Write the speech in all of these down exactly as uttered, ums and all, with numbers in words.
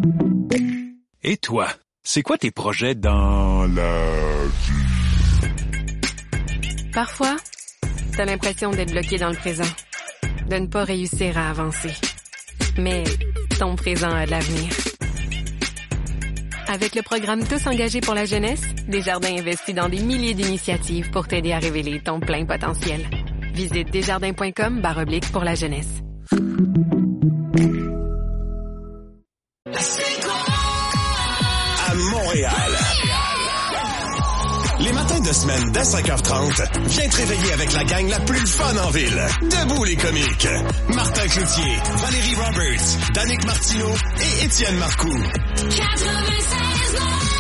Et toi, c'est quoi tes projets dans la vie? Parfois, t'as l'impression d'être bloqué dans le présent, de ne pas réussir à avancer. Mais ton présent a de l'avenir. Avec le programme Tous engagés pour la jeunesse, Desjardins investit dans des milliers d'initiatives pour t'aider à révéler ton plein potentiel. Visite desjardins.com barre oblique pour la jeunesse. À Montréal. Les matins de semaine dès cinq heures trente, viens te réveiller avec la gang la plus fun en ville. Debout les comiques. Martin Cloutier, Valérie Roberts, Danick Martineau et Étienne Marcoux. quatre-vingt-seize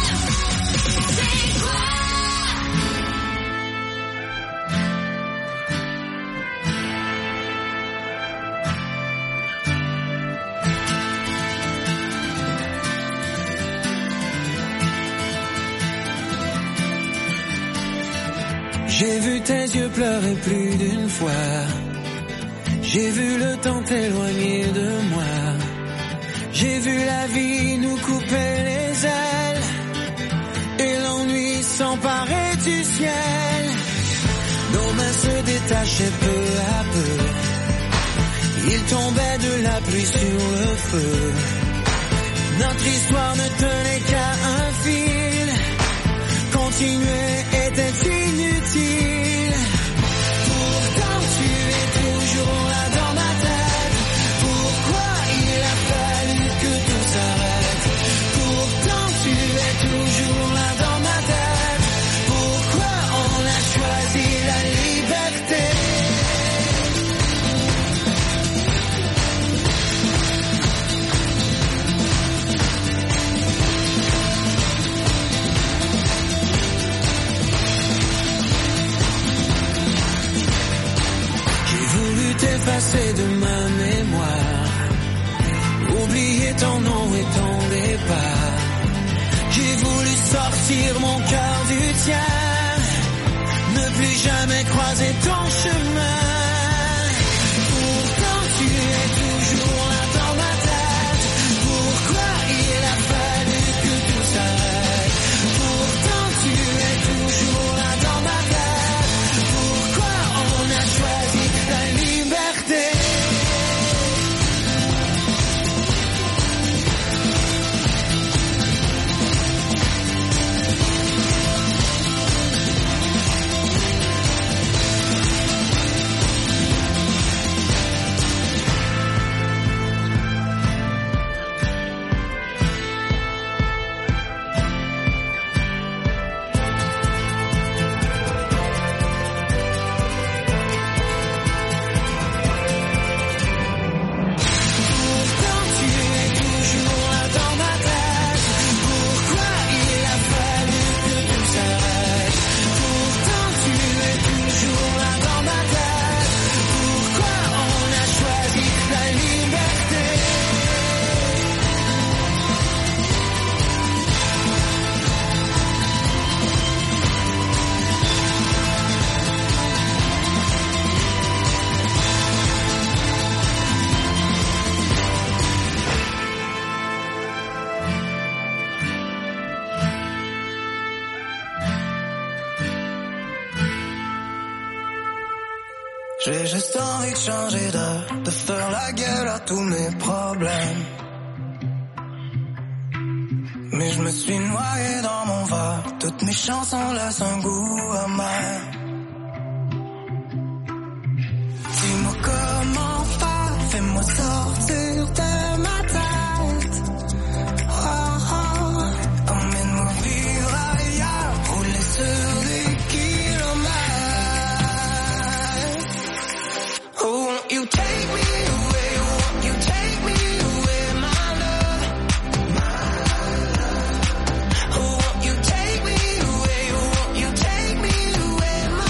J'ai vu tes yeux pleurer plus d'une fois. J'ai vu le temps t'éloigner de moi. J'ai vu la vie nous couper les ailes et l'ennui s'emparer du ciel. Nos mains se détachaient peu à peu. Il tombait de la pluie sur le feu. Notre histoire ne tenait qu'à un fil. Continuer était inutile. Pourtant tu es toujours là dans ma tête. Pourquoi il a fallu que tout s'arrête? Pourtant tu es toujours là dans ma tête. Pourquoi on a choisi la liberté? T'effacer de ma mémoire, oublier ton nom et ton départ. J'ai voulu sortir mon cœur du tien, ne plus jamais croiser ton chemin. Pourtant tu es toujours là dans ma tête. Pourquoi il a fallu que tout s'arrête? Pourtant tu es toujours là dans ma tête. Pourquoi on a choisi la liberté? J'ai juste envie de changer d'heure, de faire la gueule à tous mes problèmes. Mais je me suis noyé dans mon verre, toutes mes chansons laissent un goût amer. Dis-moi comment faire, fais-moi sortir de ma tête. Oh, oh, emmène-moi vivre ailleurs, rouler sur des kilomètres. Oh, won't you take me away, won't you take me away, my love, my love. Oh, won't you take me away, won't you take me away, my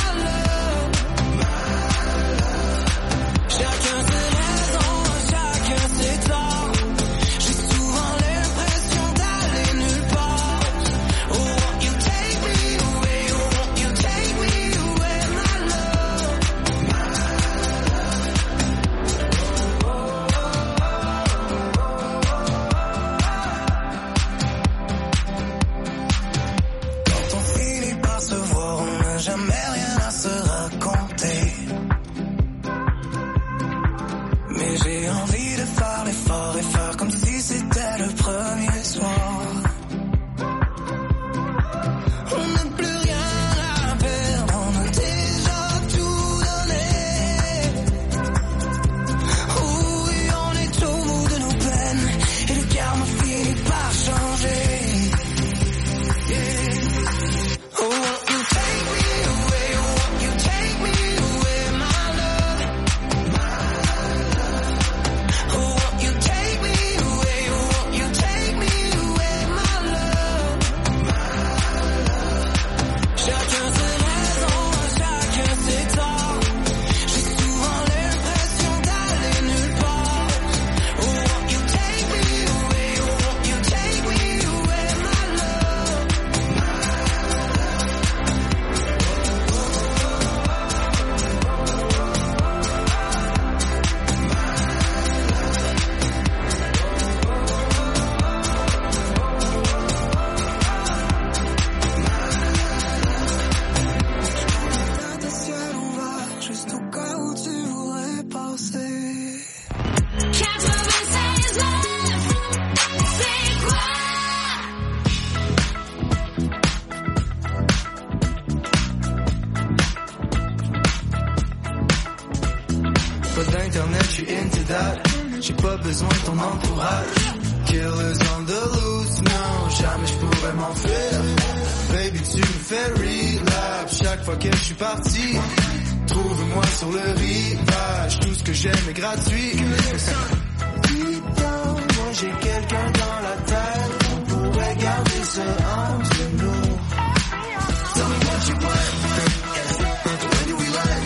besoin de ton entourage. Killers on the loose, non, jamais je pourrais m'enfuir. Baby, tu me fais relapse chaque fois que je suis parti. Trouve-moi sur le rivage, tout ce que j'aime est gratuit. Dis-donc, moi j'ai quelqu'un dans la tête, on pourrait garder ça entre nous. Tell me what you want, when do we land?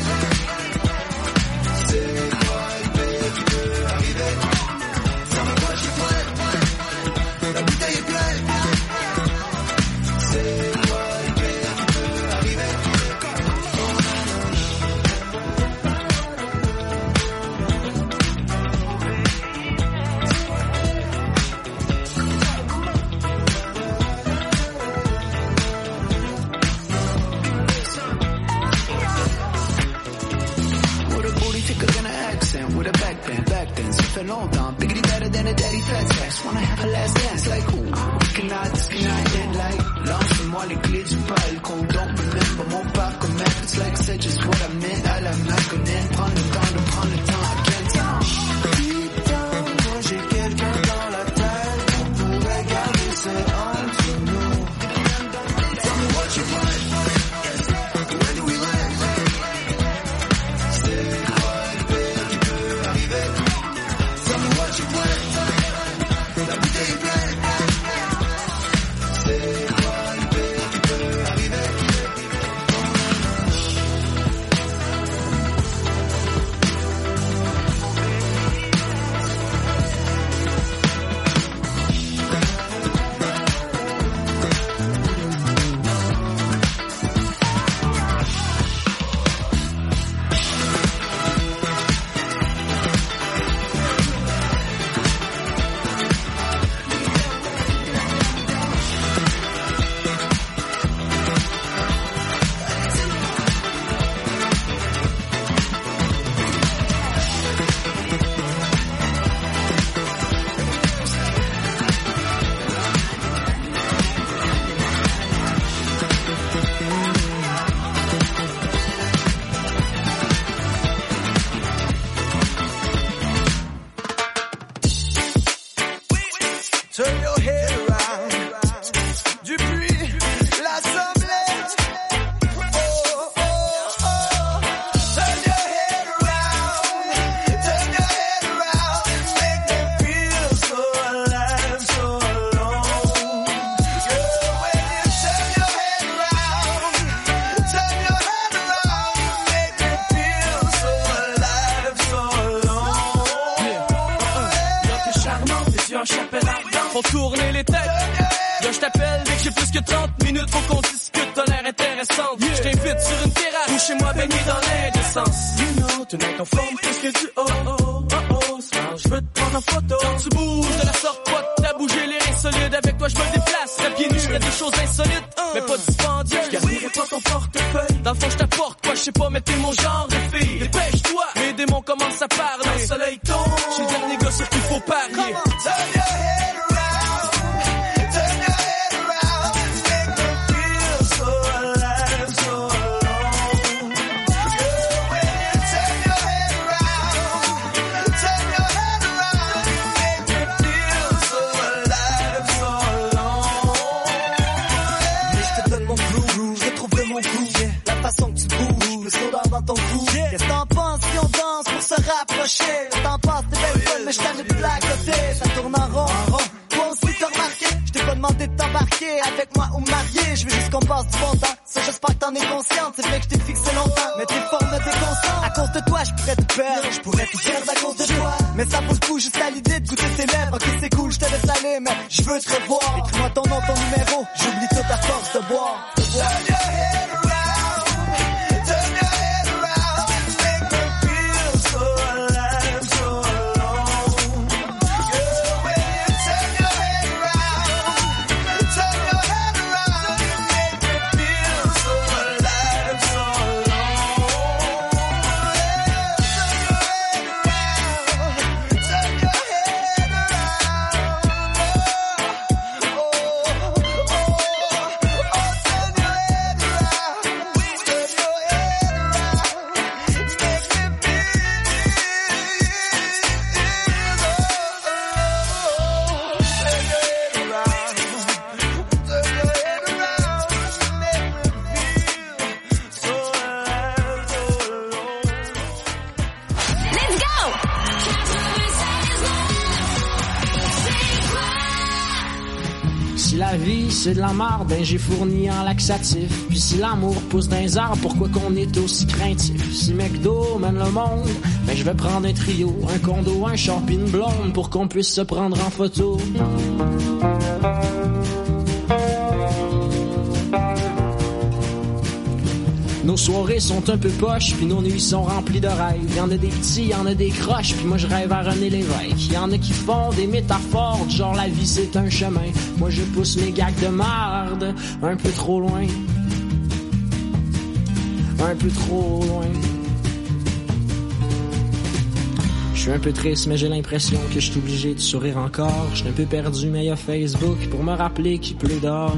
C'est quoi le pays qui peut arriver? Tell me what you want, la bouteille est pleine. C'est quoi le pays qui peut arriver? With a backbend, back then, ça fait longtemps. Biggity better than a daddy fat sex. Wanna have a last dance, like ooh, we cannot, this cannot end like. Lance-moi les clés du balcon, don't remember mon parcomètre. It's like c'est just what I meant, à la maconnette. Prends le temps de prendre le temps, again, time. Putain, moi j'ai quelqu'un dans la tête, on pourrait garder ça entre nous. Tell me what you want, when do we land? C'est quoi le pays qui peut arriver? Tell me what you want, la bouteille est pleine. C'est quoi le pays qui peut arriver? Turn your head around. Dupuis, l'Assemblée. Oh, oh, oh. Turn your head around. Turn your head around. Make me feel so alive, so alone. Girl, when you turn your head around, turn your head around. Make me feel so alive, so alone. Yeah, uh-uh. Là, t'es charmante, t'es sur un chapelle ardent. Faut tourner les têtes. Là, je t'appelle dès que j'ai plus que trente minutes. Faut qu'on discute, t'as l'air intéressante. Yeah. Je t'invite sur une terrasse ou chez moi baigné dans l'indécence. You know, tonight on forme plus que du oh oh oh oh. Smile, je veux te prendre en photo. Quand tu bouges de la sorte, pas t'as bougé les reins solides. Avec toi, je me déplace. À pieds nus, je fais des choses insolites. Uh. Mais pas dispendieuses. Je garderai pas ton portefeuille. Dans le fond, je t'apporte quoi, je sais pas, mais t'es mon genre de fille. Dépêche-toi, mes démons commencent à parler. Quand le soleil tombe, je suis le dernier gars sur qui faut parier. Turn your head around. Turn your head around. Make me feel so alive, so alone. Girl, when you turn your head around, turn your head around. Make me feel so alive, so alone. Mais je te donne mon groove, je trouve de mon goût. La façon que tu bouges, le soda dans ton cou. Qu'est-ce que t'en penses si on danse pour se rapprocher? Le temps passe, t'es belle folle, mais je t'en ai de la côté. Ça tourne en rond, en rond. Toi aussi t'as remarqué, je t'ai pas demandé de t'embarquer avec moi ou me marier. Je veux juste qu'on passe du bon temps. Ça, j'espère que t'en es consciente. C'est vrai que je t'ai fixé longtemps, mais t'es forme de déconstante. À cause de toi, je pourrais te perdre, je pourrais tout perdre à cause de toi. Mais ça pousse tout juste à l'idée de goûter tes lèvres. Ok, c'est cool, je te laisse aller, mais je veux te revoir. Écris-moi ton nom, ton numéro, j'oublie tout à force de boire. De boire. Turn your head around. Turn your head around. Make me feel so alive, so alone. Girl, when you turn your head around, turn your head around. Make me feel so alive, so alone. Turn your head around. Turn your head around. Oh, oh, oh, oh, turn your head Si la vie c'est de la marde, ben j'ai fourni en laxatif. Puis si l'amour pousse dans les arbres, pourquoi qu'on est aussi craintif? Si McDo mène le monde, ben je vais prendre un trio, un condo, un char pis une blonde pour qu'on puisse se prendre en photo. Nos soirées sont un peu poches, puis nos nuits sont remplies de rêves. Y'en a des petits, y'en a des croches, puis moi je rêve à René Lévesque. Y'en a qui font des métaphores, genre la vie c'est un chemin. Moi je pousse mes gags de marde un peu trop loin. Un peu trop loin. Je suis un peu triste, mais j'ai l'impression que je suis obligé de sourire encore. Je suis un peu perdu, mais y a Facebook pour me rappeler qu'il pleut dehors.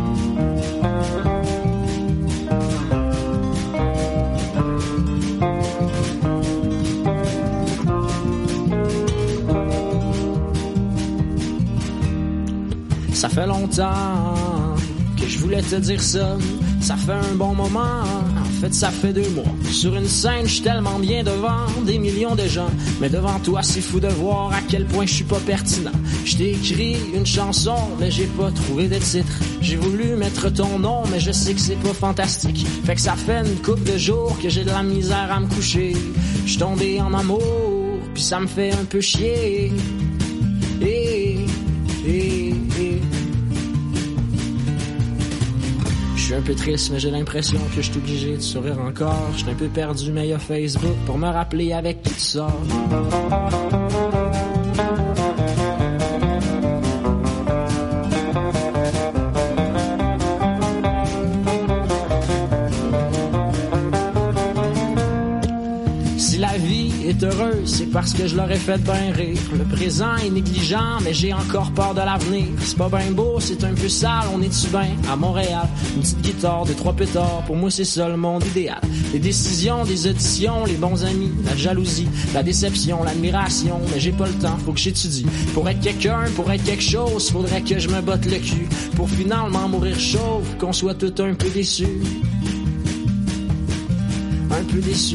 Ça fait longtemps que je voulais te dire ça. Ça fait un bon moment, en fait ça fait deux mois. Sur une scène, je suis tellement bien devant des millions de gens. Mais devant toi, c'est fou de voir à quel point je suis pas pertinent. Je t'ai écrit une chanson, mais j'ai pas trouvé de titre. J'ai voulu mettre ton nom, mais je sais que c'est pas fantastique. Fait que ça fait une couple de jours que j'ai de la misère à me coucher. Je suis tombé en amour, puis ça me fait un peu chier. Et, et, et. Je suis un peu triste, mais j'ai l'impression que je suis obligé de sourire encore. Je suis un peu perdu, mais il y a Facebook pour me rappeler avec qui tu sors. Heureux, c'est parce que je leur ai fait bien rire. Le présent est négligent, mais j'ai encore peur de l'avenir. C'est pas bien beau, c'est un peu sale, on est-tu bien à Montréal? Une petite guitare, deux, trois pétards, pour moi c'est ça le monde idéal. Les décisions, des auditions, les bons amis, la jalousie, la déception, l'admiration, mais j'ai pas le temps, faut que j'étudie. Pour être quelqu'un, pour être quelque chose, faudrait que je me botte le cul. Pour finalement mourir chauve, qu'on soit tout un peu déçus. Un peu déçus.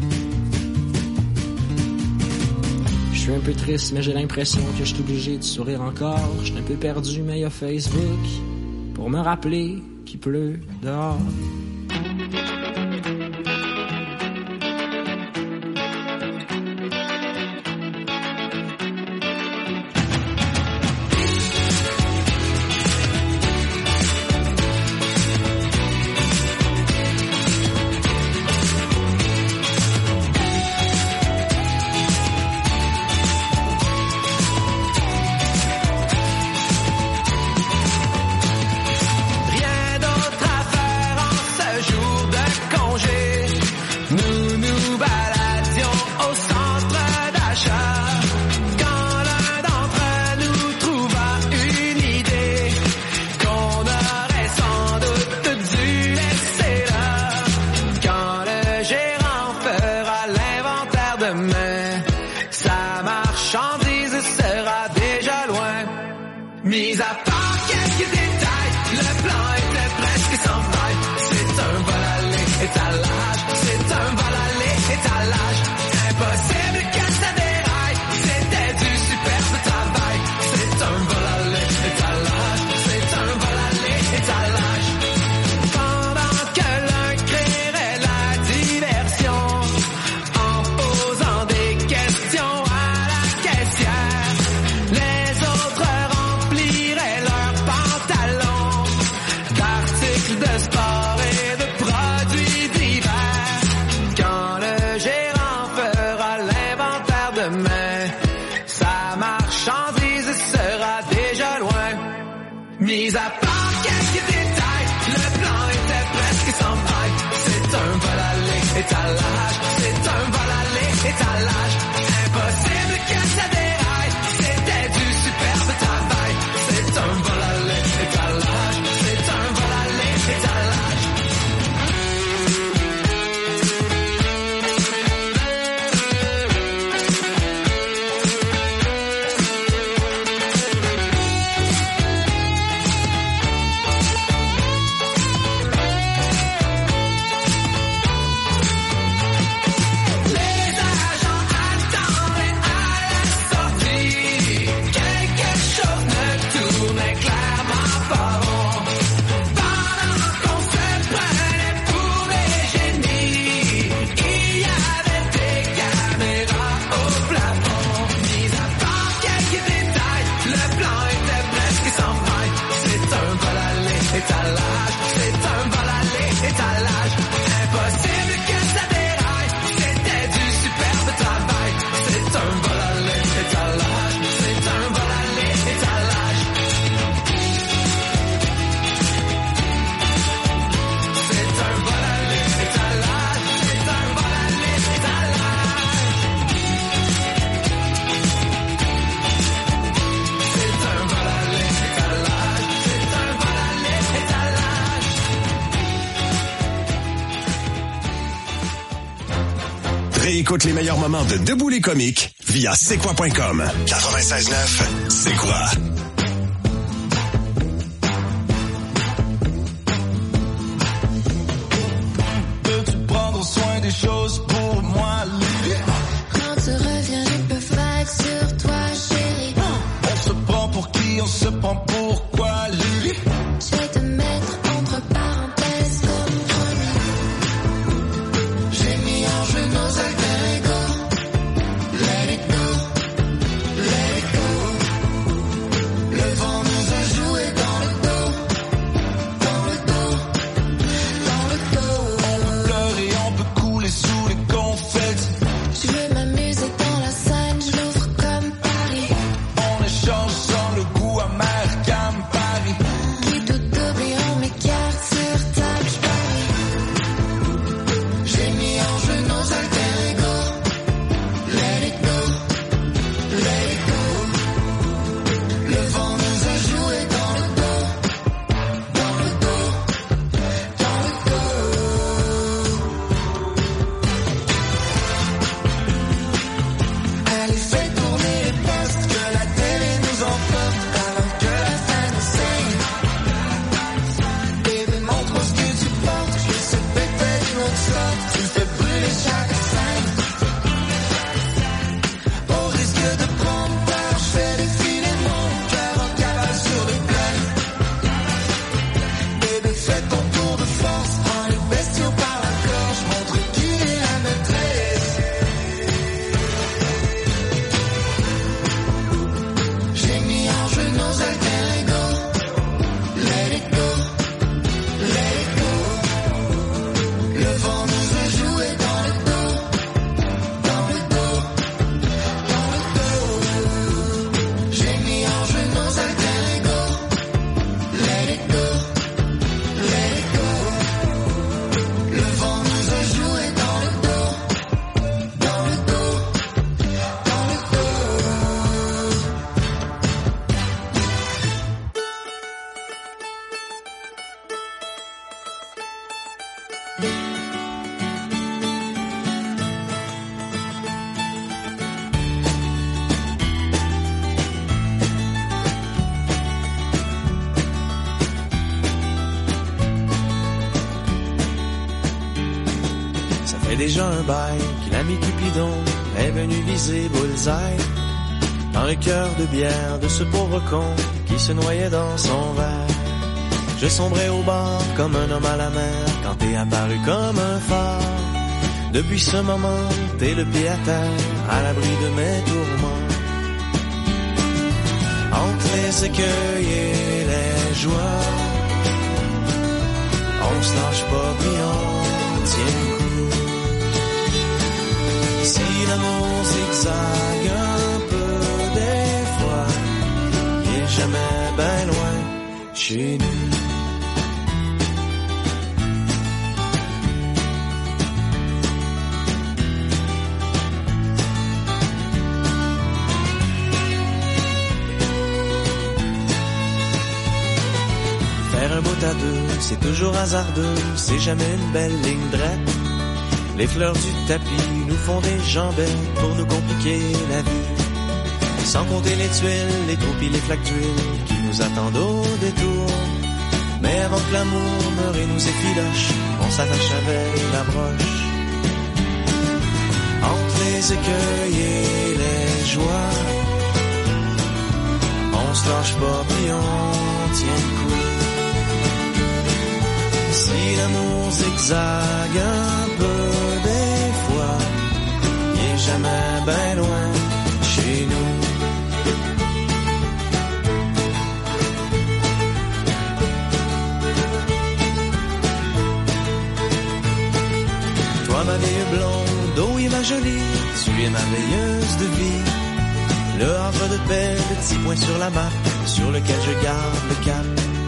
Je suis un peu triste, mais j'ai l'impression que je suis obligé de sourire encore. Je suis un peu perdu, mais il y a Facebook pour me rappeler qu'il pleut dehors. Les agents attendent à la C'est un vol à l'étalage, c'est un vol à l'étalage. Impossible que ça déraille, c'était du superbe travail. C'est un vol à l'étalage, c'est un vol à l'étalage. C'est un vol à l'étalage, c'est un vol à l'étalage. C'est un vol à l'étalage, c'est un vol à l'étalage. Réécoute les meilleurs moments de Debout les comiques via c'est quoi point com. quatre-vingt-seize neuf, c'est quoi? Peux-tu prendre soin des choses pour moi, Lily? Quand tu reviens, j'ai peu vague sur toi, chérie. On se prend pour qui? On se prend pour quoi, Lily? Je vais te mettre entre parenthèses comme promis. J'ai mis en jeu nos alter ego. Let it go, let it go. Le vent nous a joué dans le dos, dans le dos, dans le dos. On peut pleurer, on peut couler sous les confettis. Je veux m'amuser dans la scène, je l'ouvre comme Paris. On échange sans le goût amer comme Paris. Qui tout double et on m'écarte sur table, je parie. J'ai mis en jeu nos alter ego. Let it go, let it go. Le vent nous a joué dans le dos, dans le dos, dans le dos. Allez, fais tourner les postes, que la télé nous emporte avant que la fin nous saigne. Bébé, montre-moi ce que tu portes, je sais peut-être une autre sorte. Tu fais brûler chaque scène. Au risque de prendre peur, je fais défiler mon cœur en cavale sur les plaines. Bébé, fais ton tour de force, prends les bestiaux par la gorge, montre qui est la maîtresse. J'ai mis en jeu nos alter ego. Let it go, let it go. Le vent nous a joué dans le dos, dans le dos, dans le dos. J'ai mis en jeu nos alter ego. Let it go, let it go. Le vent nous a joué dans le dos, dans le dos, dans le dos. Ça fait déjà un bail que l'ami Cupidon est venu viser Bullseye dans le cœur de bière de ce pauvre con qui se noyait dans son verre. Je sombrais au bord comme un homme à la mer quand t'es apparu comme un phare. Depuis ce moment, t'es le pied à terre, à l'abri de mes tourments. Entre les écueils et les joies, on se lâche pas puis on tient le coup. Si l'amour zigzague un peu des fois, il est jamais ben loin chez nous. Faire un bout à deux, c'est toujours hasardeux, c'est jamais une belle ligne droite. Les fleurs du tapis nous font des jambettes pour nous compliquer la vie. Sans compter les tuiles, les taupes et les flaques d'huile qui nous attendent au détour. Mais avant que l'amour meure et nous effiloche, on s'attache avec la broche. Entre les écueils et les joies, on se lâche pas puis on tient le coup. Si l'amour zigzague un peu des fois, il est jamais ben loin chez nous. ma jolie, tu es ma veilleuse de vie. Le havre de paix, le petit point sur la map, sur lequel je garde le cap.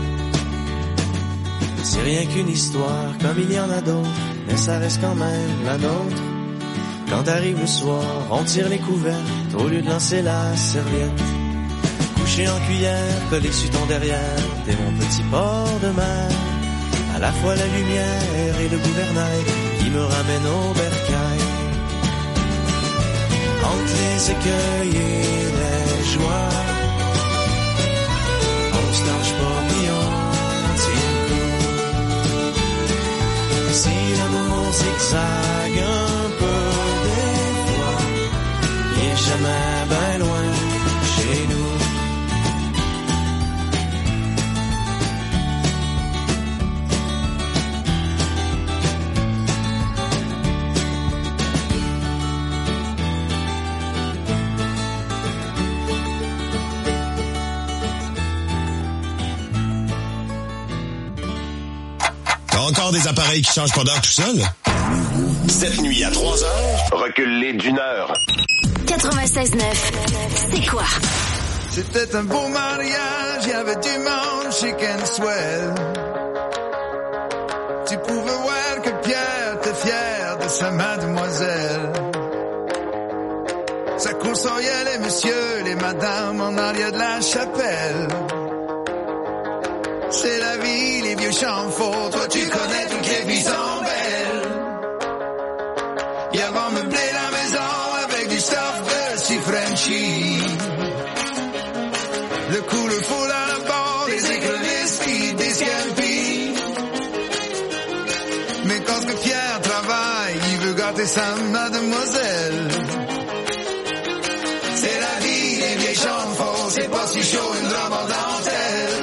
C'est rien qu'une histoire, comme il y en a d'autres, mais ça reste quand même la nôtre. Quand arrive le soir, on tire les couvertes, au lieu de lancer la serviette. Couché en cuillère, collé sur ton derrière, t'es mon petit port de mer. À la fois la lumière et le gouvernail qui me ramène au bercail. Entre les écueils et les joies, on se lâche pas puis on tient le coup. Si l'amour zigzague un peu des fois, il est jamais ben loin chez nous. Encore des appareils qui changent pas d'heure tout seul? Cette nuit à trois heures, recule-les d'une heure. quatre-vingt-seize neuf, c'est quoi? C'était un beau mariage, il y avait du monde, chic and swell. Tu pouvais voir que Pierre était fier de sa mademoiselle. Ça consoyait les messieurs, les madames en arrière de la chapelle. C'est la vie, les vieux champs faux, toi tu connais toutes les vies sont belles. Y'a avant meublé la maison avec du stuff de si Frenchy. Le coup, le fou dans la barre, les écrevisses qui des scampi. Mais quand que Pierre travaille, il veut gâter sa mademoiselle. C'est la vie, les vieilles champs faux, c'est pas si chaud une robe en dentelle.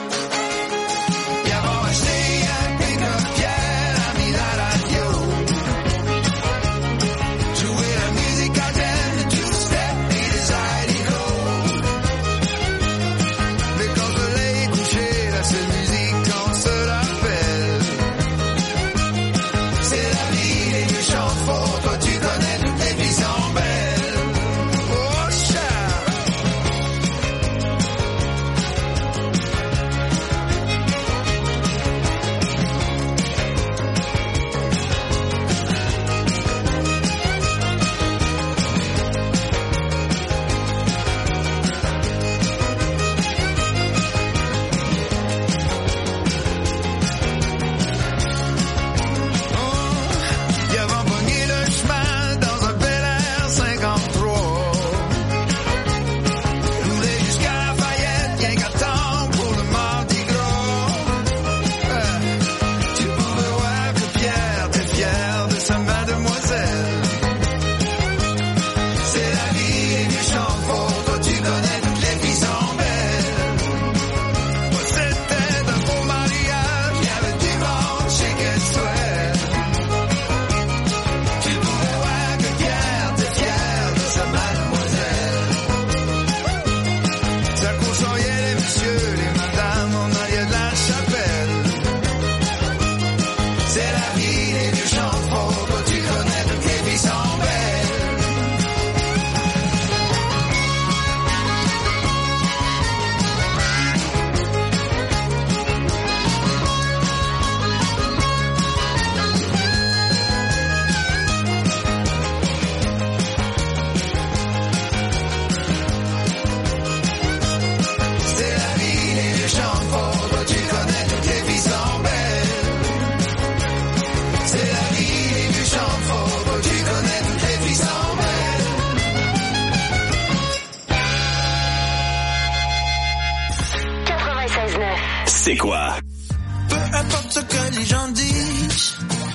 C'est quoi? Peu importe ce que les gens disent,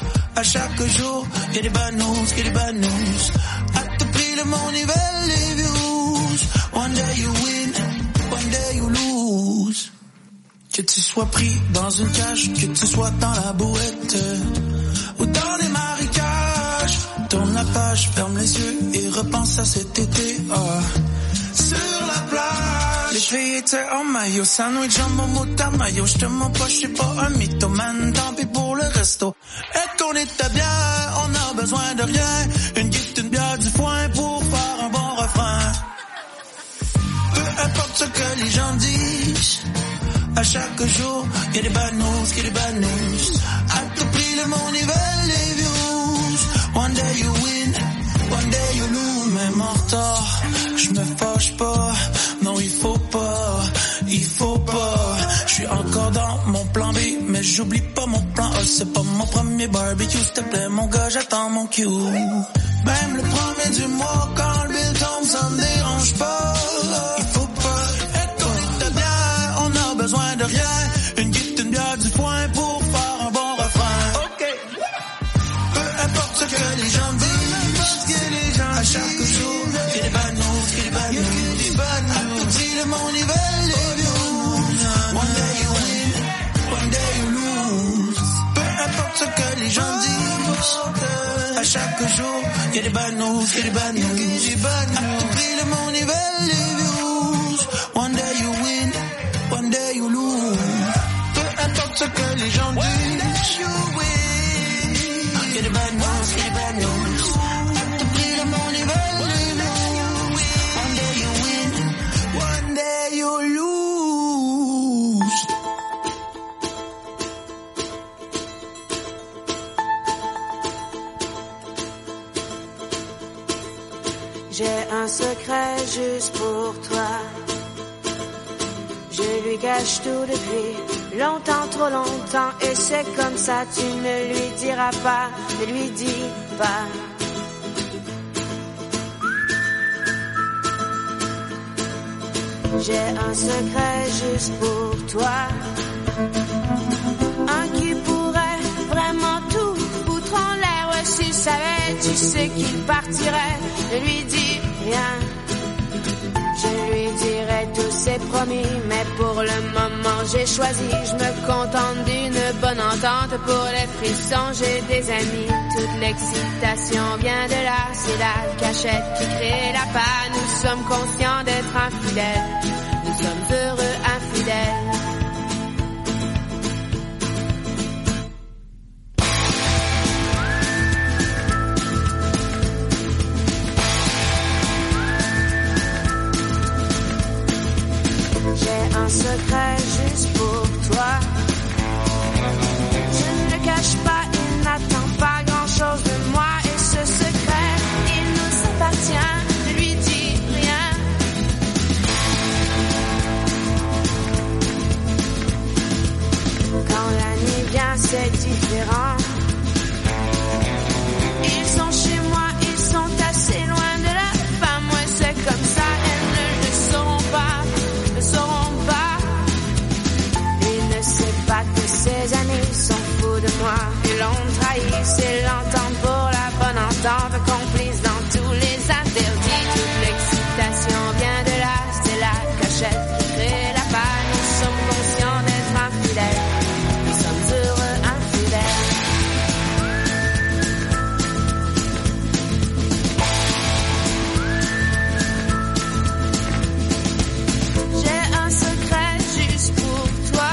à chaque jour, y'a des bad news, y'a des bad news. À tout prix, le monde nivelle les views. One day you win, one day you lose. Que tu sois pris dans une cage, que tu sois dans la bouette ou dans les marécages. Tourne la page, ferme les yeux et repense à cet été. Ah. Sur la plage, les filles étaient en maillot, sandwich, jambon, moutarde, maillot. J'te mens pas, j'suis pas un mythomane, tant pis pour le resto. Et qu'on était bien, on a besoin de rien. Une gift importe ce que les gens disent, à chaque jour, y a des bad news, y a des bad news. À tout prix, le monde, ils veulent les views. One day you win, one day you lose. Même en retard, je me fâche pas. Non, il faut pas, il faut pas. Je suis encore dans mon plan B, mais j'oublie pas mon plan A. C'est pas mon premier barbecue, s'il te plaît, mon gars, j'attends mon cue. Même le premier du mois, quand le bill tombe, ça me dérange pas. Il faut pas être honnête de bien, on a besoin de rien. Une guide, une bière, du foin pour faire un bon refrain. Ok. Peu importe ce que les gens disent, à chaque jour, il y a des bad news, il y a des bad news. À tout prix, le monde, ils veulent les views. One day you win, one day you lose. Peu importe ce que les gens disent, à chaque jour, il y a des bad news, il y a des bad news. À tout prix, le monde, ils veulent les views. One day you win, one day you lose. Peu importe ce que les gens disent, il y a des bad news, il y a des bad news. À tout prix, le monde, ils veulent les views. One day you win, one day you lose. J'ai un secret juste pour toi. Je lui cache tout depuis longtemps, trop longtemps. Et c'est comme ça, tu ne lui diras pas, ne lui dis pas. J'ai un secret juste pour toi. Un qui pourrait vraiment tout foutre en l'air. Ouais, si tu savais, tu sais qu'il partirait. Ne lui dis rien. Je lui dirai tout c'est promis. Mais pour le moment j'ai choisi. Je me contente d'une bonne entente. Pour les frissons j'ai des amis. Toute l'excitation vient de là. C'est la cachette qui crée la panne. Nous sommes conscients d'être infidèles. Nous sommes heureux infidèles. J'ai un secret juste pour toi. Je ne le cache pas, il n'attend pas grand-chose de moi. Et ce secret, il nous appartient. Ne lui dis rien. Quand la nuit vient, c'est différent. Ils sont chez moi, ils sont assez loin de la femme. Ouais, c'est comme ça, elles ne le sauront pas. Ne sauront pas. Il ne sait pas que ses amis sont fous de moi. Ils l'ont trahi, c'est l'entente pour la bonne entente. Complice dans tous les interdits. Toute l'excitation vient de là. C'est la cachette qui crée la panne. Nous sommes conscients d'être infidèles. Nous sommes heureux infidèles. J'ai un secret juste pour toi.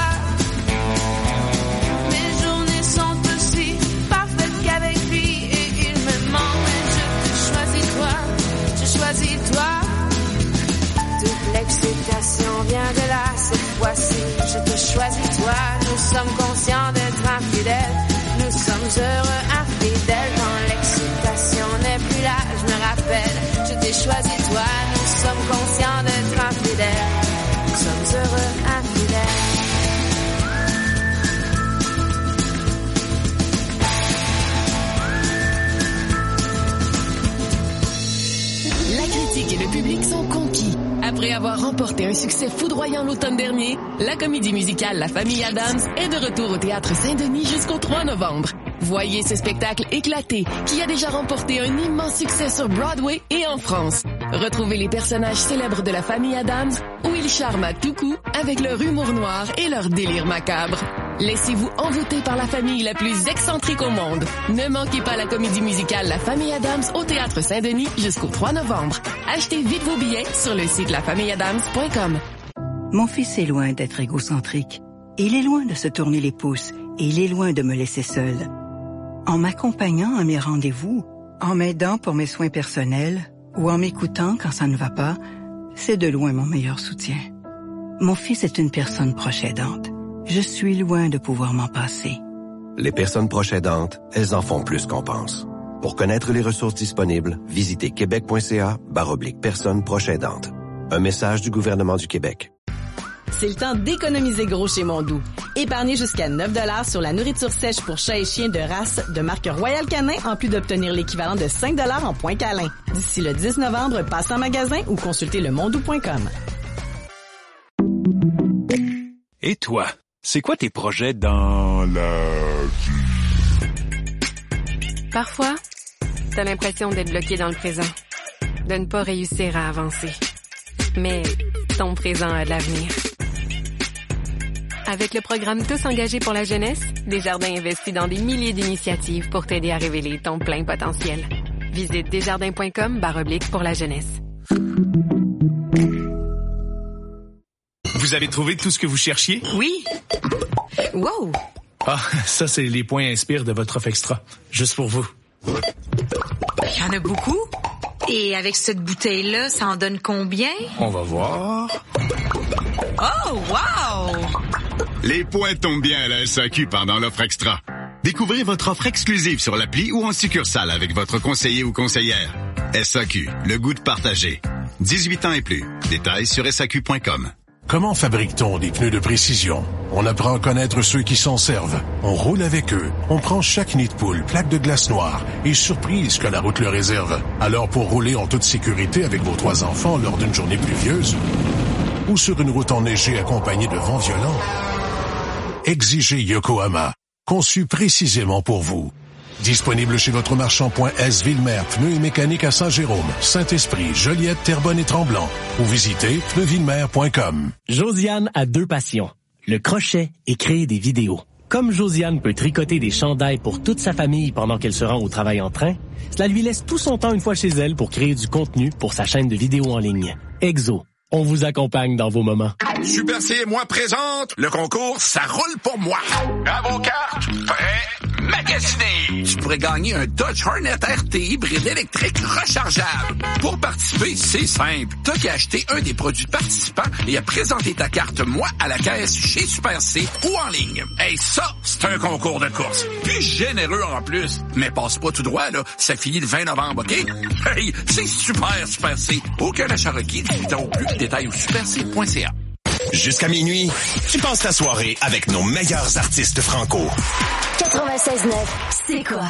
Mes journées sont aussi parfaites qu'avec lui. Et il me manque, mais je te choisis toi. Je choisis toi. Toute l'excitation vient de là. Cette fois-ci, je te choisis toi. Nous sommes conscients d'être infidèles. Nous sommes heureux infidèles. Quand l'excitation n'est plus là, je me rappelle. Je t'ai choisi toi. Nous sommes conscients d'être infidèles. Nous sommes heureux infidèles. La critique et le public sont conquis. Après avoir remporté un succès foudroyant l'automne dernier, la comédie musicale La Famille Addams est de retour au Théâtre Saint-Denis jusqu'au trois novembre. Voyez ce spectacle éclaté qui a déjà remporté un immense succès sur Broadway et en France. Retrouvez les personnages célèbres de La Famille Addams où ils charment à tout coup avec leur humour noir et leur délire macabre. Laissez-vous envoûter par la famille la plus excentrique au monde. Ne manquez pas la comédie musicale La Famille Addams au Théâtre Saint-Denis jusqu'au trois novembre. Achetez vite vos billets sur le site la famille addams point com. Mon fils est loin d'être égocentrique. Il est loin de se tourner les pouces et il est loin de me laisser seule. En m'accompagnant à mes rendez-vous, en m'aidant pour mes soins personnels ou en m'écoutant quand ça ne va pas, c'est de loin mon meilleur soutien. Mon fils est une personne proche aidante. Je suis loin de pouvoir m'en passer. Les personnes proches aidantes, elles en font plus qu'on pense. Pour connaître les ressources disponibles, visitez québec.ca barre oblique personnes proches aidantes. Un message du gouvernement du Québec. C'est le temps d'économiser gros chez Mondou. Épargnez jusqu'à neuf dollars sur la nourriture sèche pour chats et chiens de race de marque Royal Canin, en plus d'obtenir l'équivalent de cinq dollars en points câlins. D'ici le dix novembre, passez en magasin ou consultez le mondou point com. Et toi, c'est quoi tes projets dans la vie? Parfois, t'as l'impression d'être bloqué dans le présent, de ne pas réussir à avancer. Mais ton présent a de l'avenir. Avec le programme Tous engagés pour la jeunesse, Desjardins investit dans des milliers d'initiatives pour t'aider à révéler ton plein potentiel. Visite desjardins point com barre oblique pour la jeunesse. Vous avez trouvé tout ce que vous cherchiez? Oui. Wow! Ah, ça, c'est les points inspire de votre offre extra. Juste pour vous. Il y en a beaucoup. Et avec cette bouteille-là, ça en donne combien? On va voir. Oh, wow! Les points tombent bien à la S A Q pendant l'offre extra. Découvrez votre offre exclusive sur l'appli ou en succursale avec votre conseiller ou conseillère. S A Q, le goût de partager. dix-huit ans et plus. Détails sur S A Q point com. Comment fabrique-t-on des pneus de précision? On apprend à connaître ceux qui s'en servent. On roule avec eux. On prend chaque nid de poule, plaque de glace noire et surprise que la route le réserve. Alors pour rouler en toute sécurité avec vos trois enfants lors d'une journée pluvieuse ou sur une route enneigée accompagnée de vents violents, exigez Yokohama, conçu précisément pour vous. Disponible chez votre marchand point S Ville-Mer, pneus et mécanique à Saint-Jérôme, Saint-Esprit, Joliette, Terrebonne et Tremblant. Ou visitez pneus ville mer point com. Josiane a deux passions, le crochet et créer des vidéos. Comme Josiane peut tricoter des chandails pour toute sa famille pendant qu'elle se rend au travail en train, cela lui laisse tout son temps une fois chez elle pour créer du contenu pour sa chaîne de vidéos en ligne. Exo, on vous accompagne dans vos moments. Super C et moi présente le concours Ça roule pour moi. À vos cartes, prêts, magasinés. Tu pourrais gagner un Dodge Hornet R T hybride électrique rechargeable. Pour participer, c'est simple. T'as qu'à acheter un des produits participants et à présenter ta carte Moi à la caisse chez Super C ou en ligne. Hey, ça, c'est un concours de course. Puis généreux en plus. Mais passe pas tout droit, là. Ça finit le vingt novembre, OK? Hey, c'est super, Super C. Aucun achat requis, dix-huit ans ou plus. Détails au super c point c a. Jusqu'à minuit, tu passes ta soirée avec nos meilleurs artistes franco. quatre-vingt-seize neuf, c'est quoi?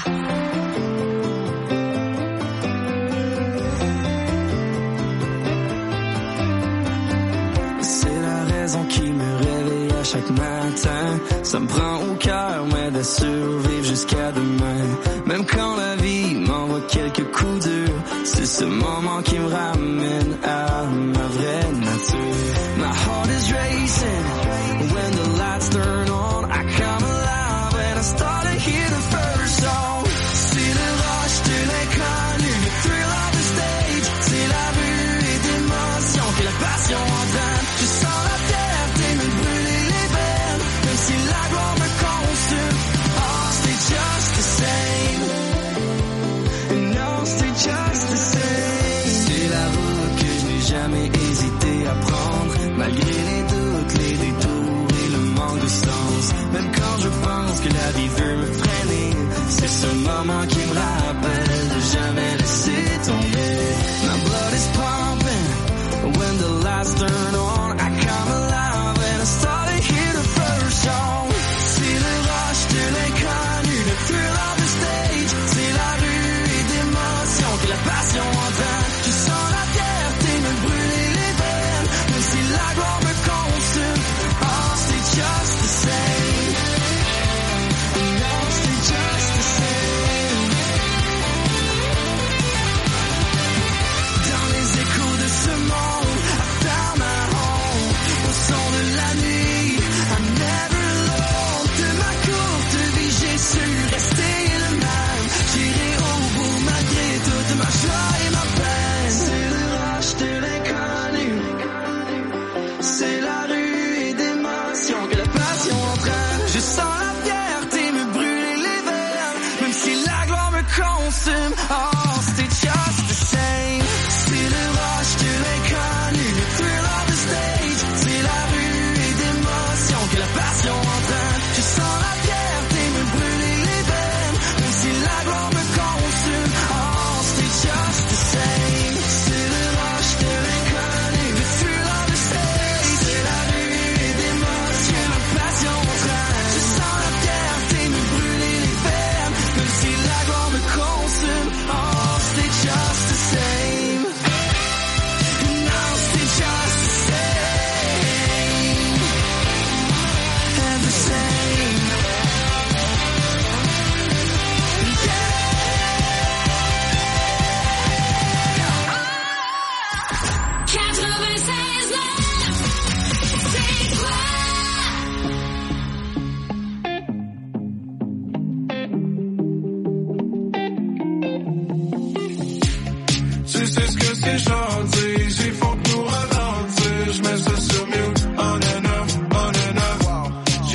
C'est la raison qui me réveille à chaque matin. Ça me prend au cœur, mais de survivre jusqu'à demain. Même quand la vie m'envoie quelques coups durs, c'est ce moment qui me ramène à ma vraie nature. My heart is racing when the lights turn on. I come alive and I start to hear the first song. C'est le rush de l'inconnu, le thrill of the stage. C'est la vue et d'émotion que la passion entraîne. Je sens la terre me brûler les veines, même si la gloire me consume. Oh, stay just the same. No, stay just the same. C'est la route que je n'ai jamais hésité à prendre, malgré les doutes, les détours et le manque de sens. Même quand je pense que la vie veut me freiner, c'est ce moment qui me rappelle de jamais laisser tomber. My blood is pumping when the lights turn on. I come alive and I start to hear the first song. C'est le rush de l'inconnu, le thrill of the stage. C'est la rue et d'émotion que la passion entraîne. Je sens la fierté me brûler les veines, même si la gloire me consume. Oh, c'est just the same. No, c'est just the same.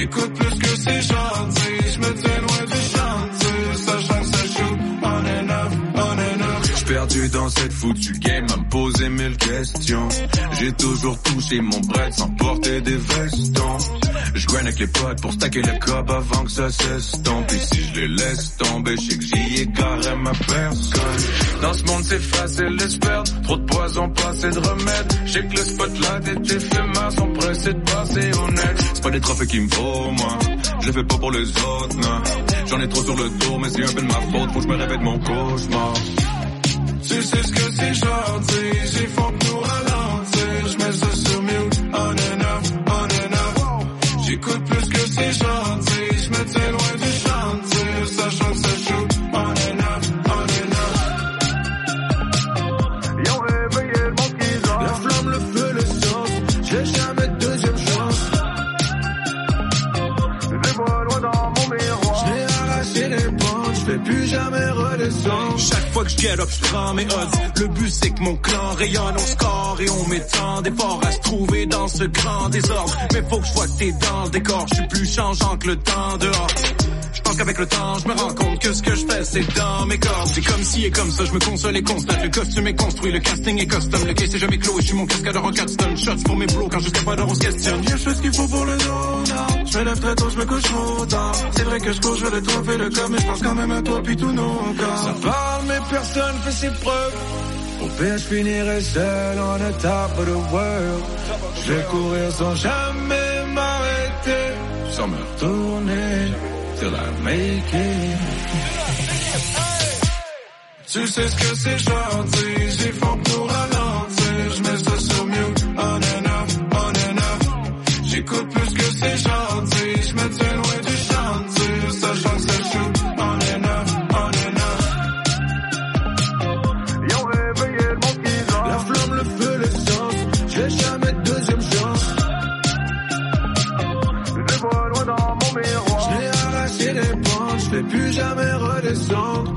J'écoute plus que c'est gentil, je me tiens loin du chantier, sachant que ça shoot on and off, on and off. J'suis perdu dans cette foutue game à me poser mille questions. J'ai toujours touché mon bread sans porter des vestons. Je grind avec les potes pour stacker le cob avant que ça s'estompe. Et si je les laisse tomber, je sais que j'y égarerai ma personne. Dans ce monde c'est facile de se perdre, trop de poison, pas assez de remède. Je sais que le spotlight et tes éphémères sont pressés de passer au net. C'est pas des trophées qu'il me faut, moi, je le fais pas pour les autres, non. J'en ai trop sur le dos, mais c'est un peu de ma faute, faut que je me réveille de mon cauchemar. Tu sais ce que c'est gentil, j'ai fond que nous ralentir. Je mets ça sur mute, on and off, on and off. J'écoute plus que c'est gentil, je me tiens loin du chantier, sachant que ça shoot on and off, on and off. Ils ont réveillé le monde qu'ils ont. La flamme, le feu, le sens, j'ai jamais de deuxième chance. Je les vois loin dans mon miroir. Je l'ai arraché les pentes, je fais plus jamais redescendre. Chaque fois que je get up, je prends mes odds. Le but c'est que mon clan rayonne, on score et on m'étend d'efforts à se trouver dans ce grand désordre. Mais faut que je vois que t'es dans le décor, je suis plus changeant que le temps dehors. Je pense qu'avec le temps, je me rends compte que ce que je fais, c'est dans mes cordes. C'est comme ci et comme ça, je me console et constate. Le costume est construit, le casting est custom. Le case est jamais clos et je suis mon cascadeur en quatre stun. Shots pour mes bros quand jusqu'à pas d'heure on se questionne. Je fais ce qu'il faut pour le donut. Je me lève très tôt, je me couche trop tard. C'est vrai que je cours, je veux le trophée, le corps, mais je pense quand même à toi puis tous nos corps. Ça parle, mais personne fait ses preuves. Au pire, je finirai seul on the top of the world. Je vais courir sans jamais m'arrêter, sans me retourner, till I make it. Tu sais ce que c'est gentil, j'ai fond pour ralentir. Je mets ça sur mute, on and off, on and off. J'écoute plus que c'est gentil, je me tiens loin du chantier, sachant que ça shoot on and off, on and off. Ils ont réveillé le monde qu'ils ont. La flamme, le feu, le sens, j'ai jamais de deuxième chance. Je les vois loin dans mon miroir. Je l'ai arraché les pentes, je fais plus jamais redescendre.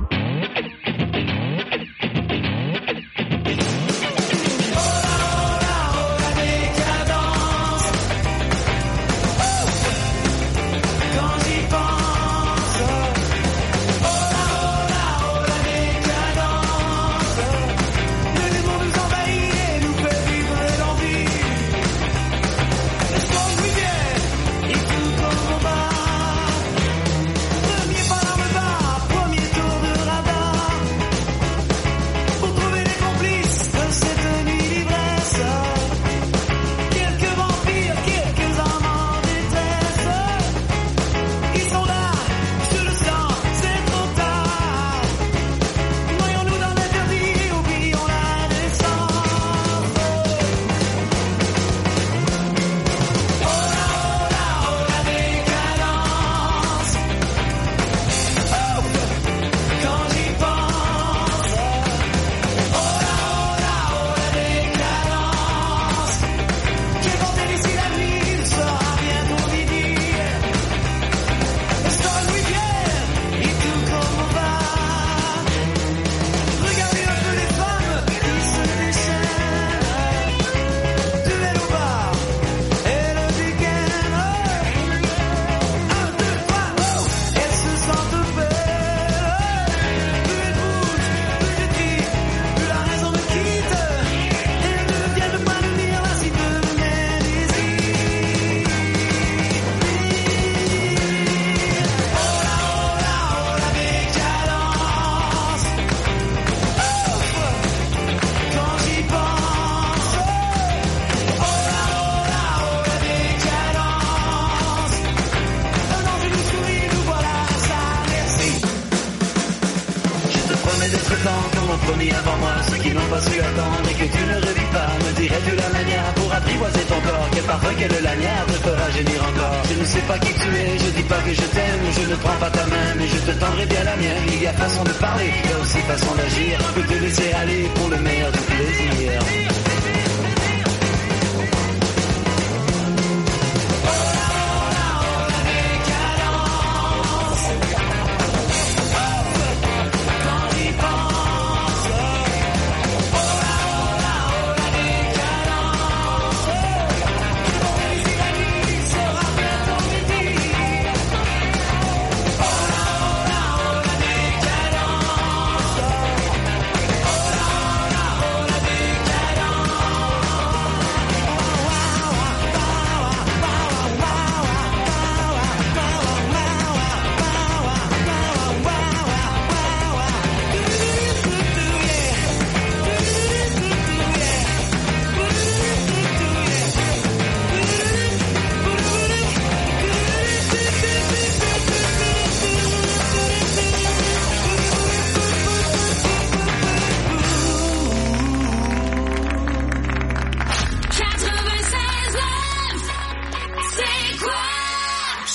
promis avant moi, ceux qui n'ont pas su attendre et que tu ne revis pas. Me dirais-tu la manière pour apprivoiser ton corps? Quel parfum, quelle lanière te fera gémir encore? Je ne sais pas qui tu es, je dis pas que je t'aime, je ne prends pas ta main, mais je te tendrai bien la mienne. Il y a façon de parler, il y a aussi façon d'agir. Je peux te laisser aller pour le meilleur du plaisir.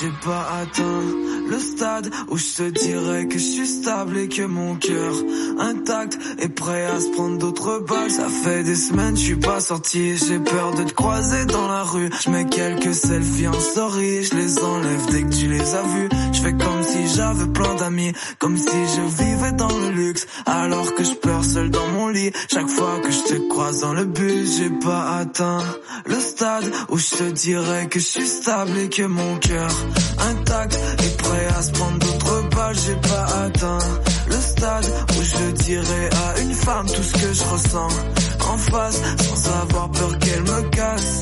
j'ai pas atteint le stade où je te dirais que je suis stable et que mon cœur intact est prêt à se prendre d'autres balles. Ça fait des semaines, je suis pas sorti, j'ai peur de te croiser dans la rue. Je mets quelques selfies en story, je les enlève dès que tu les as vus. Je fais comme si j'avais plein d'amis, comme si je vivais dans le luxe, alors que je pleure seul dans mon lit. Chaque fois que je te croise dans le bus, j'ai pas atteint le stade où je te dirais que je suis stable et que mon cœur intact est prêt à se prendre d'autres balles. J'ai pas atteint le stade où je dirais à une femme tout ce que je ressens en face, sans avoir peur qu'elle me casse.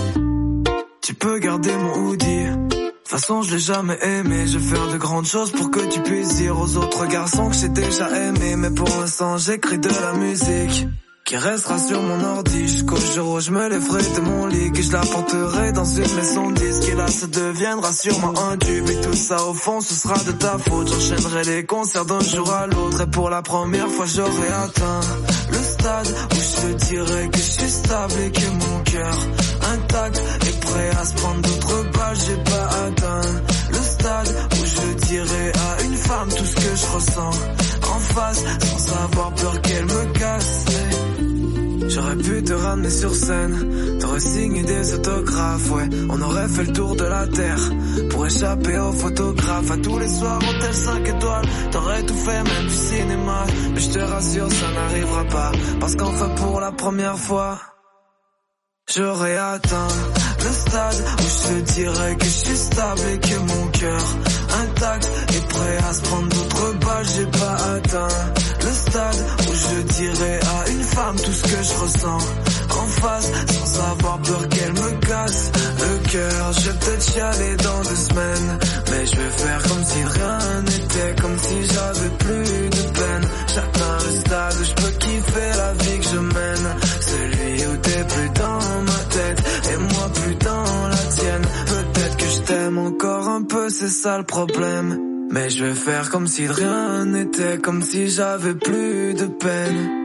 Tu peux garder mon hoodie, de toute façon je l'ai jamais aimé. Je vais faire de grandes choses pour que tu puisses dire aux autres garçons que j'ai déjà aimé. Mais pour l'instant j'écris de la musique qui restera sur mon ordi jusqu'au jour où je me lèverai de mon lit, que je la porterai dans une maison de disques. Et là ça deviendra sûrement un tube, et tout ça au fond ce sera de ta faute. J'enchaînerai les concerts d'un jour à l'autre, et pour la première fois j'aurai atteint le stade où je te dirais que je suis stable et que mon cœur intact est prêt à se prendre d'autres balles. J'ai pas atteint le stade où je dirais à une femme tout ce que je ressens en face, sans avoir peur qu'elle me casse. J'aurais pu te ramener sur scène, t'aurais signé des autographes, ouais. On aurait fait le tour de la terre pour échapper aux photographes. À tous les soirs, hôtel cinq étoiles, t'aurais tout fait, même du cinéma. Mais je te rassure, ça n'arrivera pas, parce qu'enfin pour la première fois, j'aurais atteint le stade où je te dirais que je suis stable et que mon cœur intact est prêt à se prendre d'autres balles. J'ai pas atteint le stade où je dirais à une femme tout ce que je ressens en face, sans avoir peur qu'elle me casse le cœur. Je vais peut-être chialer dans deux semaines, mais je vais faire comme si rien n'était, comme si j'avais plus de peine. J'atteins le stade où je peux kiffer la vie que je mène, celui où t'es plus dans ma tête et moi plus dans la tienne. Peut-être que je t'aime encore un peu, c'est ça le problème, mais je vais faire comme si de rien n'était, comme si j'avais plus de peine.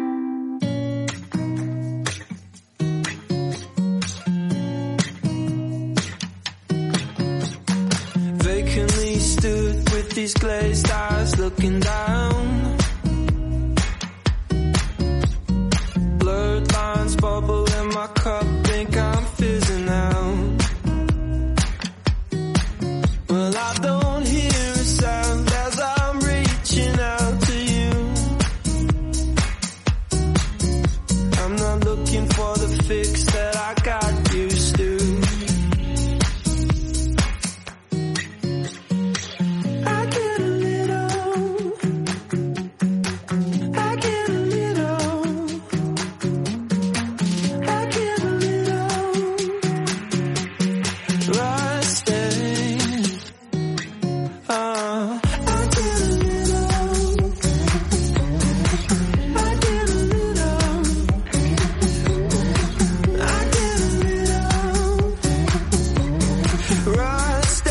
Vacantly stood with these glazed eyes looking down. Blurred lines bubble in my cup, think I'm fizzing out. Well, I don't hear a sound as I'm reaching out to you. I'm not looking for the fix that I got used to. I get a little, I get a little, I get a little rusty. Uh, I get a little, I get a little, I get a little rusty.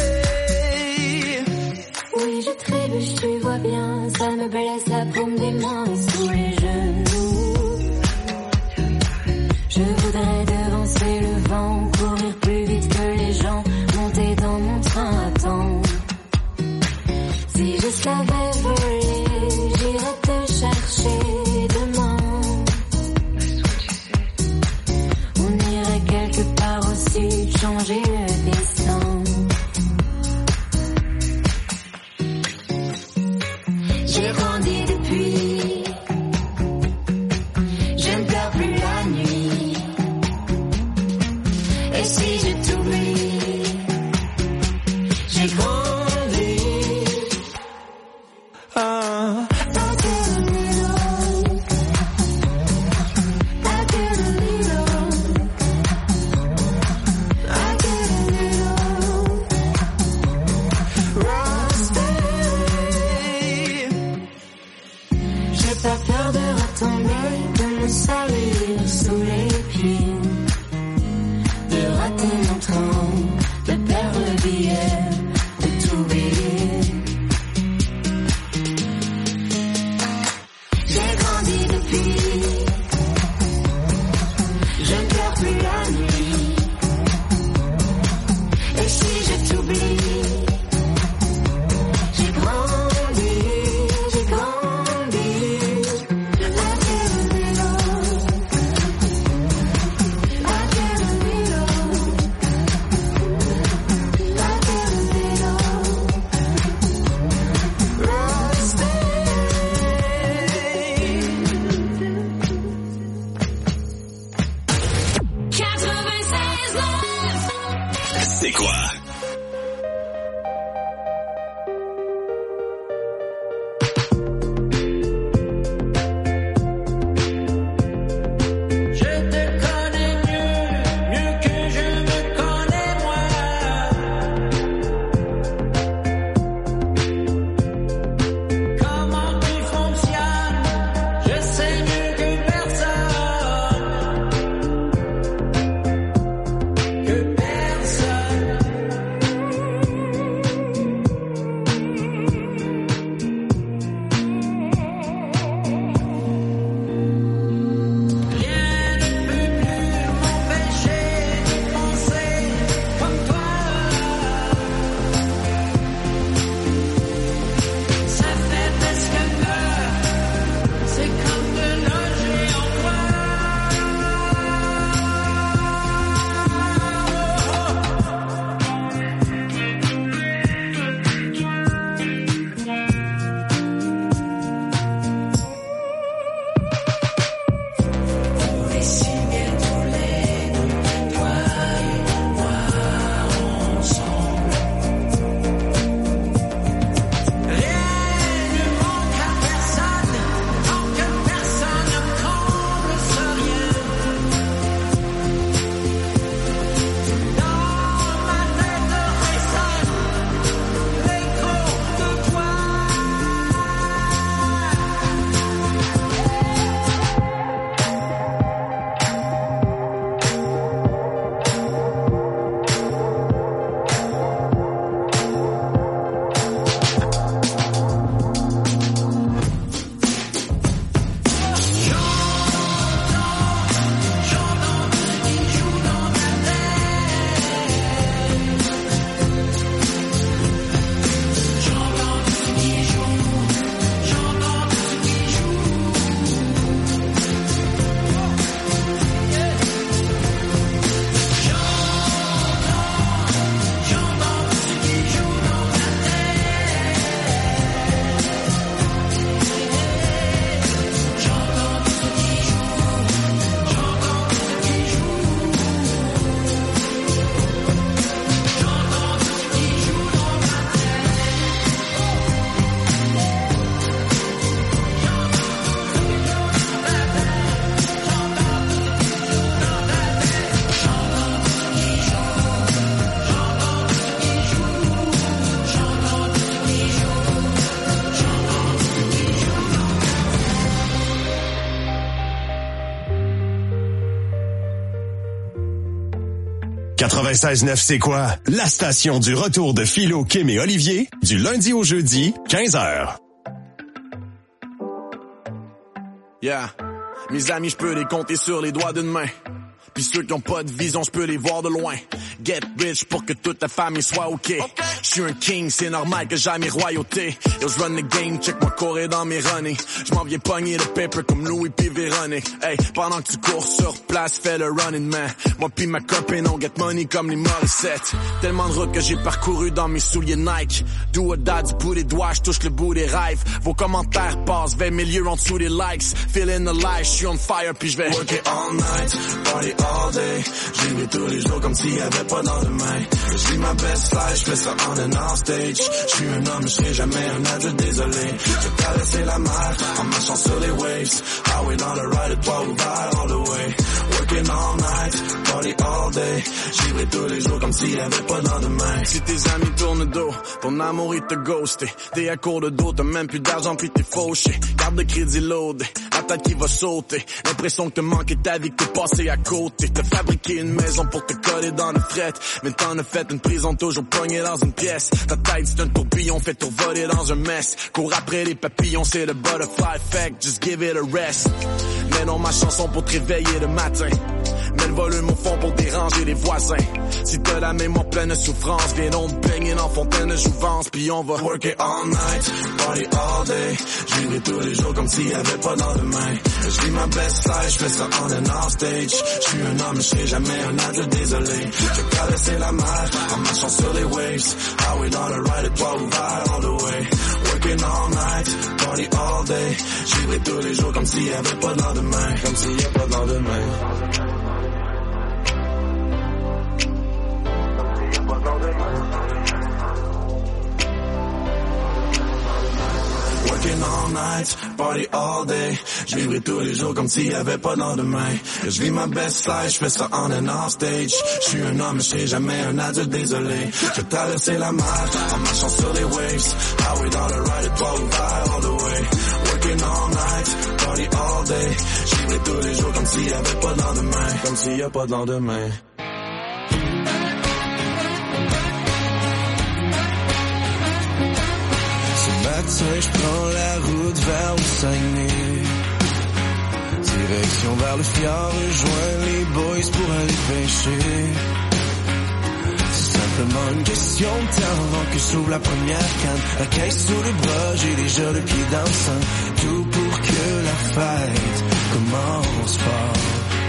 Oui, je trébuche, tu vois bien, ça me blesse la paume des mains sous les genoux. Je voudrais devancer le vent, courir plus vite que les gens, monter dans mon train à temps. Si je savais voler, j'irais te chercher demain. On irait quelque part au sud, changer le destin. J'ai grandi depuis, je ne pleure plus la nuit. Et si je t'oublie, j'ai grandi. Uh, I get a little, I get a little, I get a little rusty. J'ai pas peur de retomber, de me salir sous les pieds, de rater mon train, de perdre le billet, de quatre-vingt-seize neuf, c'est quoi? La station du retour de Philo, Kim et Olivier, du lundi au jeudi, quinze heures. Yeah. Mes amis, je peux les compter sur les doigts d'une main. Pis ceux qui ont pas de vision, je peux les voir de loin. Get rich pour que toute ta famille soit ok. Je suis un king, c'est normal que j'aille mes royautés. Yo, je run the game, check moi courir dans mes runnings. Je m'en viens pogner le paper comme Louis pis Véronique. Hey, pendant que tu cours sur place, fais le running man. Moi pis ma copine, on get money comme les Morissette. Tellement de routes que j'ai parcouru dans mes souliers Nike. Do or die du bout des doigts, je touche le bout des rêves. Vos commentaires passent vingt mille en dessous des likes. Feeling the light, je suis on fire pis je vais work it all night, party all day. J'y vais tous les jours comme s'il y avait pas d'endemain. Je vis ma best life, je fais ça on and off stage. Je suis un homme, je serai jamais un adulte, désolé. J'ai traversé la mer en marchant sur les waves. Highway dans le ride, pas ouvert all the way. Working all night, party all day. J'y vais tous les jours comme s'il y avait pas d'endemain. Si tes amis tournent dos, ton amour il te ghosté. T'es à court de dos, t'as même plus d'argent puis t'es fauché. Carte de crédit loadé, la tête qui va sauter. L'impression que te manquait ta vie, que t'es passé à côté. T'as fabriqué une maison pour te coller dans le fret. Mais t'en as fait une prison toujours pognée dans une pièce. Ta tête c'est un tourbillon fait tout voler dans un mess. Cours après les papillons, c'est le butterfly effect. Just give it a rest. Mets dans ma chanson pour te réveiller le matin. Mets le volume au fond pour déranger les voisins. Si t'as la mémoire pleine de souffrance, viens donc te baigner dans fontaine de jouvence. Puis on va work it all night, party all day. J'y vais tous les jours comme s'il y avait pas d'endemain. Je vis ma best life, je fais ça on and off stage. Je suis un homme, je serai jamais un adulte, désolé. J'ai traversé la mer en marchant sur les waves. Highway dans le ride, toit ouvert all the way. Working all night, party all day. J'y vais tous les jours comme s'il y avait pas de lendemain. Comme s'il y a pas de lendemain. Working all night, party all day. Je vivrai tous les jours comme s'il y avait pas de lendemain. Je vis ma best life, je fais ça on and off stage. Je suis un homme, je serai jamais un adulte, désolé. J'ai traversé la mer en marchant sur les waves. Highway dans le ride, toit ouvert all the way. Working all night, party all day. Je vivrai tous les jours comme s'il y avait pas de lendemain. Comme s'il y a pas de lendemain. Je prends la route vers le Saguenay. Direction vers le fjord, rejoins les boys pour aller pêcher. C'est simplement une question de temps avant que s'ouvre la première canne. La caisse sous le bras, j'ai déjà le pied dans le sang. Tout pour que la fête commence fort.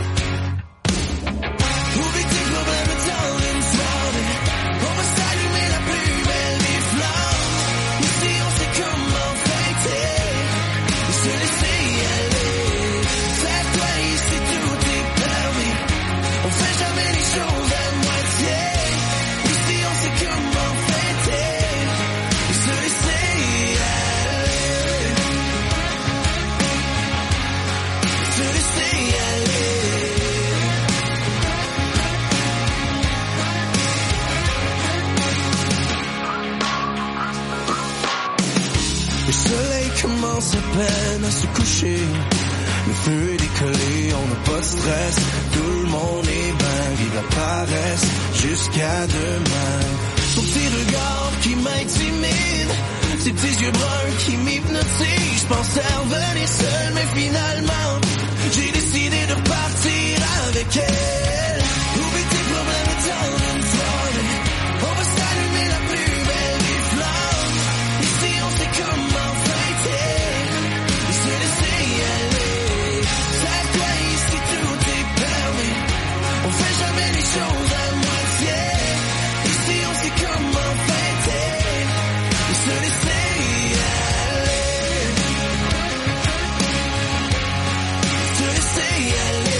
Oublie tes problèmes dans une soirée. On va s'allumer la plus belle des flammes. Ici on sait comment fêter et se laisser aller. Fais-toi ici, tout est permis. On fait jamais les choses à moitié. Ici on sait comment fêter et se laisser aller. Se laisser aller. Le soleil commence à peine à se coucher. Le feu est décollé, on n'a pas de stress. Tout le monde est bien, vive la paresse jusqu'à demain. Pour tes regards qui m'intimident, ces petits yeux bruns qui m'hypnotisent. Je pensais revenir seul, mais finalement j'ai décidé de repartir avec elle. Oublie tes problèmes dans une soirée. On va s'allumer la plus belle des flammes. Ici on sait comment fêter et se laisser aller. Fais-toi ici, tout est permis. On fait jamais les choses à moitié. Ici on sait comment fêter et se laisser aller. Se laisser aller.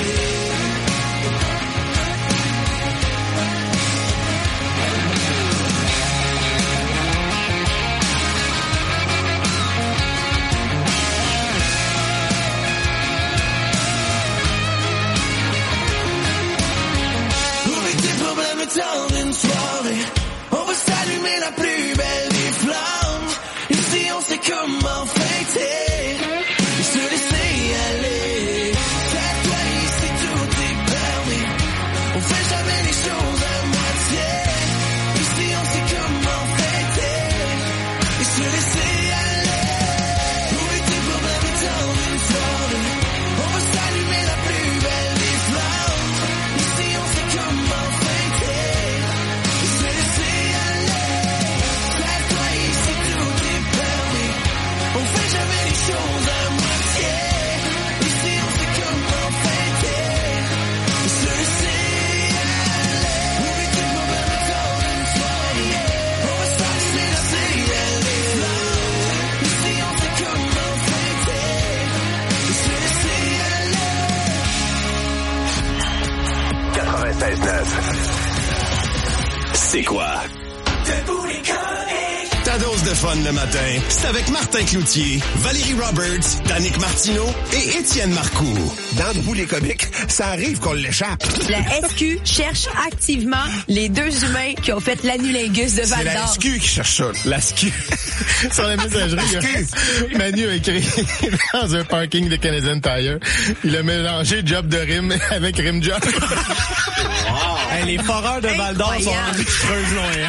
Oublie tes problèmes dans une soirée. On va s'allumer la plus belle des flammes. Ici on sait comment fêter et se laisser aller. Fais-toi ici, tout est permis. On fait jamais les choses c'est quoi? Debout les comiques. Ta dose de fun le matin, c'est avec Martin Cloutier, Valérie Roberts, Danick Martineau et Étienne Marcoux. Dans Debout les comiques, ça arrive qu'on l'échappe. La S Q cherche activement les deux humains qui ont fait l'anulingus de Val-d'Or. C'est la S Q qui cherche ça. La S Q. Sur la messagerie, Manu a écrit dans un parking de Canadian Tire. Il a mélangé job de rime avec rime job. Wow. Hey, les foreurs de Val-d'Or sont rendus creuses loin.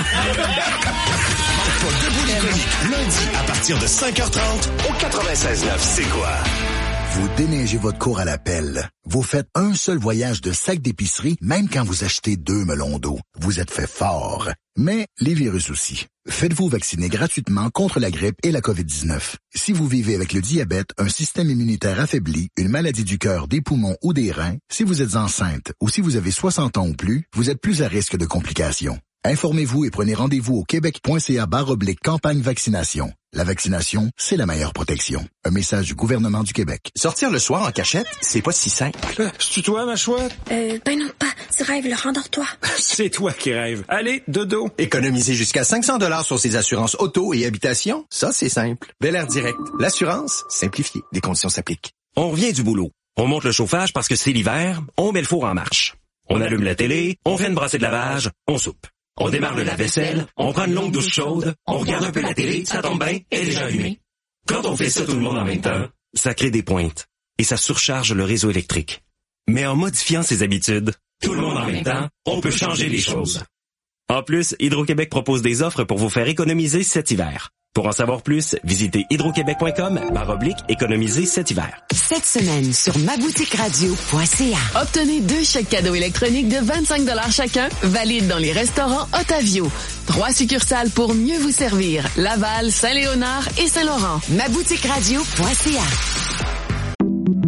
Pas Debout les comiques, lundi à partir de cinq heures trente au quatre-vingt-seize neuf, c'est quoi? Vous déneigez votre cour à la pelle. Vous faites un seul voyage de sac d'épicerie, même quand vous achetez deux melons d'eau. Vous êtes fait fort. Mais les virus aussi. Faites-vous vacciner gratuitement contre la grippe et la covid dix-neuf. Si vous vivez avec le diabète, un système immunitaire affaibli, une maladie du cœur, des poumons ou des reins, si vous êtes enceinte ou si vous avez soixante ans ou plus, vous êtes plus à risque de complications. Informez-vous et prenez rendez-vous au québec.ca barre oblique campagne vaccination. La vaccination, c'est la meilleure protection. Un message du gouvernement du Québec. Sortir le soir en cachette, c'est pas si simple. C'est-tu toi, ma chouette? Euh, ben non, pas. Tu rêves, le rendors-toi. C'est toi qui rêves. Allez, dodo. Économiser jusqu'à cinq cents dollars sur ses assurances auto et habitation, ça, c'est simple. Bel Air Direct. L'assurance, simplifiée. Des conditions s'appliquent. On revient du boulot. On monte le chauffage parce que c'est l'hiver. On met le four en marche. On allume la télé. On fait une brassée de lavage. On soupe. On démarre le lave-vaisselle, on prend une longue douche chaude, on regarde un peu la télé, ça tombe bien, elle est déjà allumée. Quand on fait ça tout le monde en même temps, ça crée des pointes et ça surcharge le réseau électrique. Mais en modifiant ses habitudes, tout le monde en même temps, on peut changer les choses. En plus, Hydro-Québec propose des offres pour vous faire économiser cet hiver. Pour en savoir plus, visitez hydroquebec.com barre oblique économiser cet hiver. Cette semaine sur maboutiqueradio point c a. Obtenez deux chèques cadeaux électroniques de vingt-cinq dollars chacun, valides dans les restaurants Otavio. Trois succursales pour mieux vous servir. Laval, Saint-Léonard et Saint-Laurent. maboutiqueradio point c a.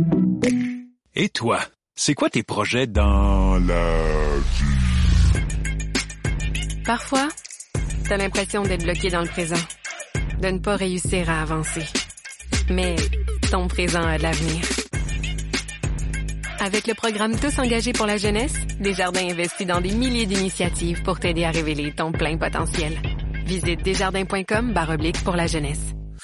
Et toi, c'est quoi tes projets dans la vie? Parfois, t'as l'impression d'être bloqué dans le présent, de ne pas réussir à avancer. Mais ton présent a de l'avenir. Avec le programme Tous engagés pour la jeunesse, Desjardins investit dans des milliers d'initiatives pour t'aider à révéler ton plein potentiel. Visite desjardins.com barre oblique pour la jeunesse.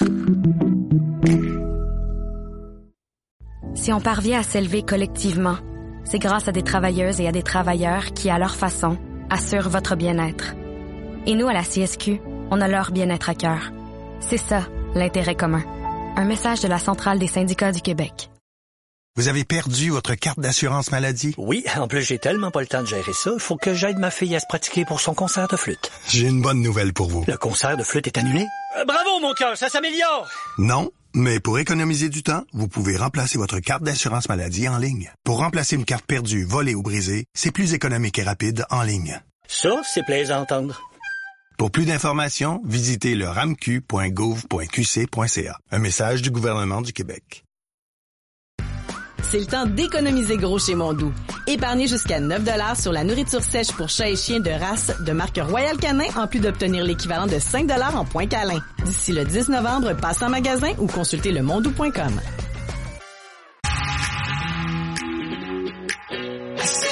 Si on parvient à s'élever collectivement, c'est grâce à des travailleuses et à des travailleurs qui, à leur façon, assurent votre bien-être. Et nous, à la C S Q, on a leur bien-être à cœur. C'est ça, l'intérêt commun. Un message de la Centrale des syndicats du Québec. Vous avez perdu votre carte d'assurance maladie? Oui, en plus j'ai tellement pas le temps de gérer ça, il faut que j'aide ma fille à se pratiquer pour son concert de flûte. J'ai une bonne nouvelle pour vous. Le concert de flûte est annulé? Euh, bravo mon cœur, ça s'améliore! Non, mais pour économiser du temps, vous pouvez remplacer votre carte d'assurance maladie en ligne. Pour remplacer une carte perdue, volée ou brisée, c'est plus économique et rapide en ligne. Ça, c'est plaisant à entendre. Pour plus d'informations, visitez le ramq point gouv point q c point c a. Un message du gouvernement du Québec. C'est le temps d'économiser gros chez Mondou. Épargnez jusqu'à neuf dollars sur la nourriture sèche pour chats et chiens de race de marque Royal Canin, en plus d'obtenir l'équivalent de cinq dollars en points câlins. D'ici le dix novembre, passez en magasin ou consultez le mondou point com.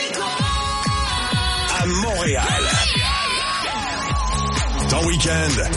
À Montréal. Ton week-end